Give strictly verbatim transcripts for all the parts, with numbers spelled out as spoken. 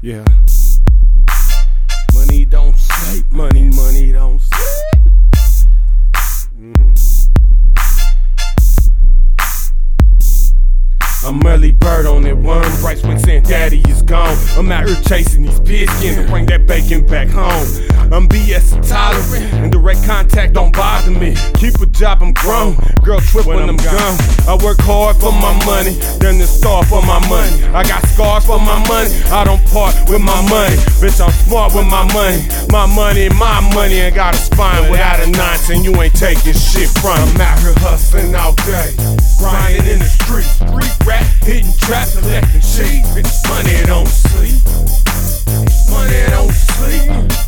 Yeah. Money don't sleep, money, money don't sleep. Mm-hmm. I'm early bird on that one. Bryce Wicks saying daddy is gone. I'm out here chasing these pigskin to bring that bacon back home. I'm B S tolerant, and direct contact don't bother me. Keep a job, I'm grown. Girl trip when I'm gone. I work hard for my money, then the star for my money. I got scars for my money, I don't part with my money. Bitch, I'm smart with my money. My money, my money, ain't got a spine without a nonsense. You ain't taking shit from me. I'm out here hustling all day, grinding in the streets. Street rap, hitting traps, collecting shades. Bitch, money don't sleep. Money don't sleep.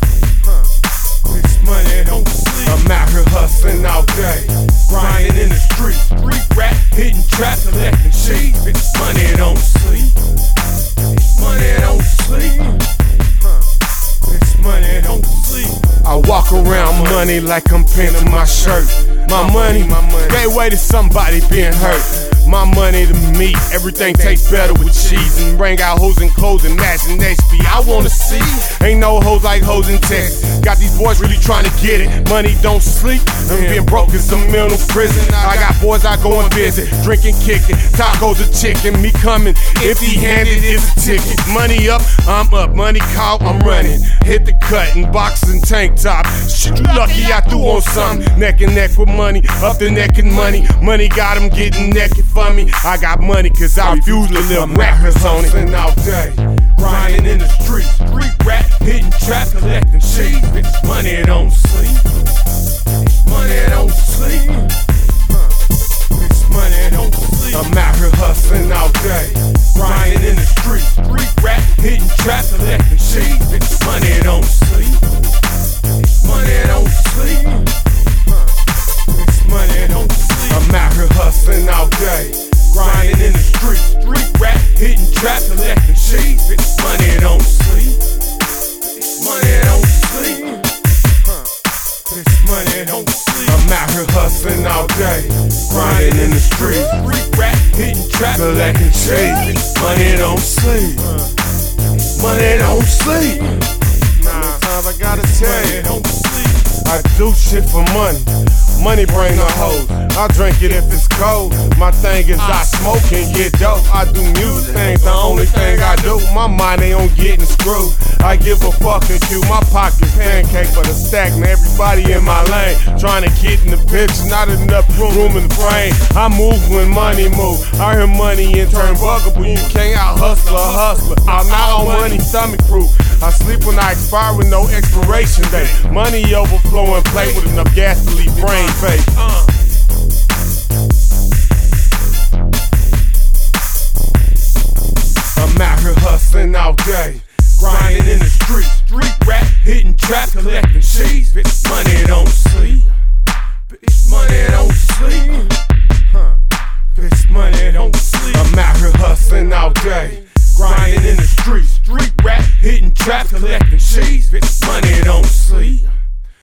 Bitch, money don't sleep. I'm out here hustling all day, grinding in the streets. Street rap, hitting traps, collecting shades. Bitch, money don't sleep. Money don't sleep. Bitch, money don't sleep. I walk around money like I'm pinning my shirt. My money, gave way to somebody being hurt. My money to me, everything tastes better with cheese. And bring out hoes and clothes and matching H P. I wanna see, ain't no hoes like hoes in Texas. Got these boys really trying to get it. Money don't sleep, I'm being broke in some mental prison. I got boys I go and visit, drinking, kicking, tacos of chicken. Me coming, empty-handed is a ticket. Money up, I'm up, money caught, I'm running. Hit the cut and boxing tank top. Shit, you lucky I threw on something. Neck and neck with money, up the neck and money. Money got him getting naked for me. I got money cause I refuse to live rappers on it. And all day, grinding in the streets. Street rap, hitting traps, collecting shades. Bitch, money don't sleep. Money don't sleep. Bitch, money don't sleep. I'm out here hustling all day, grinding in the streets. Street rap, hitting traps, collecting shades. Bitch, money don't sleep. Money don't sleep. Bitch, money don't sleep. I'm out here hustling all day, grinding in the street. Street rap, hitting traps, collecting shades. Bitch, money don't sleep. Money don't sleep. Bitch, money don't sleep. I'm out here hustling all day, grinding in the street. Street rap, hitting traps, collecting shades. Bitch, money don't sleep. Money don't sleep. Nah, times I gotta tell you, don't sleep. I do shit for money. Money bring the hoes. I drink it if it's cold. My thing is I smoke and get dope. I do music, ain't the only thing I do. My mind ain't on getting screwed. I give a fucking cue. My pocket's pancake for the stack. And everybody in my lane trying to get in the picture. Not enough room, room in the frame. I move when money move. I hear money and turn buggable. You can't out hustle a hustler. I'm not on money stomach proof. I sleep when I expire with no expiration date. Money overflowing plate with enough gas to leave brain fake. Uh. I'm out here hustling all day, grinding in the streets. Street rap, hitting traps, collecting shades. Bitch, money don't sleep. Bitch, money don't sleep. Huh. Bitch, money don't sleep. I'm out here hustling all day, grinding in the streets. Street rap, hitting traps, collecting shades. Bitch, money don't sleep.